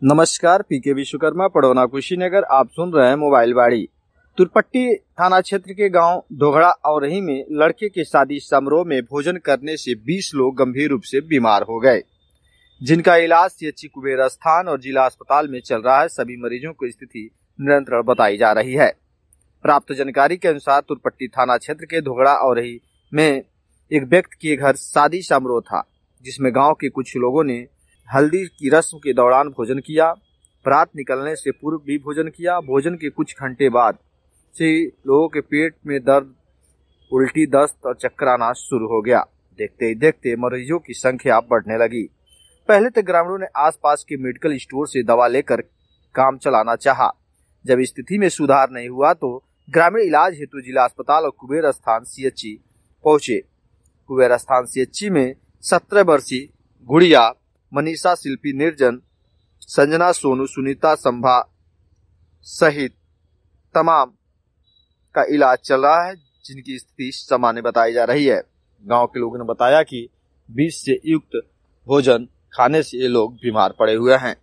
नमस्कार, पीके विश्वकर्मा पड़ोना कुशीनगर। आप सुन रहे हैं मोबाइल बाड़ी। तुरपट्टी थाना क्षेत्र के गांव ढोघड़ा औरही में लड़के के शादी समारोह में भोजन करने से 20 लोग गंभीर रूप से बीमार हो गए, जिनका इलाज सीएचसी कुबेर स्थान और जिला अस्पताल में चल रहा है। सभी मरीजों की स्थिति नियंत्रण बताई जा रही है। प्राप्त जानकारी के अनुसार तुरपट्टी थाना क्षेत्र के ढोघड़ा औरही में एक व्यक्ति के घर शादी समारोह था, जिसमें गाँव के कुछ लोगों ने हल्दी की रस्म के दौरान भोजन किया। बारात निकलने से पूर्व भी भोजन किया। भोजन के कुछ घंटे बाद से लोगों के पेट में दर्द, उल्टी, दस्त और चक्कर आना शुरू हो गया। देखते ही देखते मरीजों की संख्या बढ़ने लगी। पहले तो ग्रामीणों ने आसपास के मेडिकल स्टोर से दवा लेकर काम चलाना चाहा। जब स्थिति में सुधार नहीं हुआ तो ग्रामीण इलाज हेतु जिला अस्पताल और कुबेर स्थान सीएचसी पहुंचे। कुबेर स्थान सीएचसी में 17 वर्षीय गुड़िया मनीषा, शिल्पी, निर्जन, संजना, सोनू, सुनीता, संभा सहित तमाम का इलाज चल रहा है, जिनकी स्थिति सामान्य बताई जा रही है। गांव के लोगों ने बताया कि 20 से युक्त भोजन खाने से ये लोग बीमार पड़े हुए हैं।